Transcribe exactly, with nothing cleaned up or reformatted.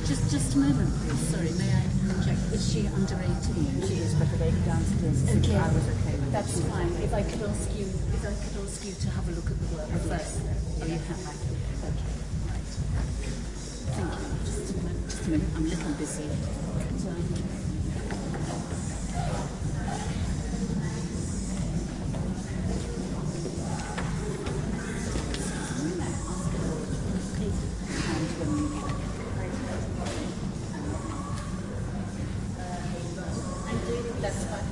Just, just a moment, please. Sorry, may I check? Is she under eighteen? She is, but the lady downstairs said Okay, I was okay with that's it. fine. If I could ask you, if I could ask you to have a look at the work first. Are you happy? Okay, right. Thank you. Just a minute. Just a minute. I'm a little busy. But, um, that's fine.